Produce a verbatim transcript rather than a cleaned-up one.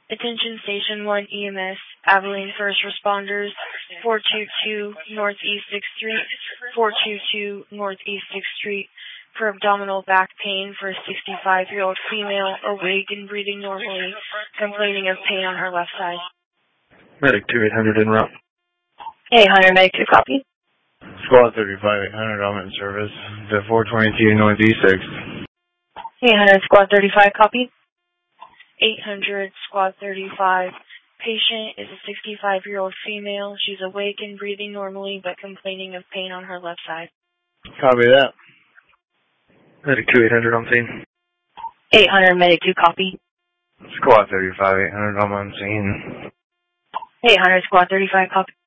Attention Station one E M S, Abilene First Responders, four two two Northeast sixth Street, four two two Northeast sixth Street, for abdominal back pain for a sixty-five-year-old female, awake and breathing normally, complaining of pain on her left side. Medic two eight hundred en route. eight hundred, Medic two, copy. Squad thirty-five, eight hundred, I'm in service. The four twenty-two Northeast sixth. eight hundred, Squad thirty-five, copy. eight hundred, Squad thirty-five. Patient is a sixty-five-year-old female. She's awake and breathing normally, but complaining of pain on her left side. Copy that. Medic two eight hundred on scene. eight hundred, Medic two, copy. Squad thirty-five, eight hundred, I'm on scene. eight hundred, Squad thirty-five, copy.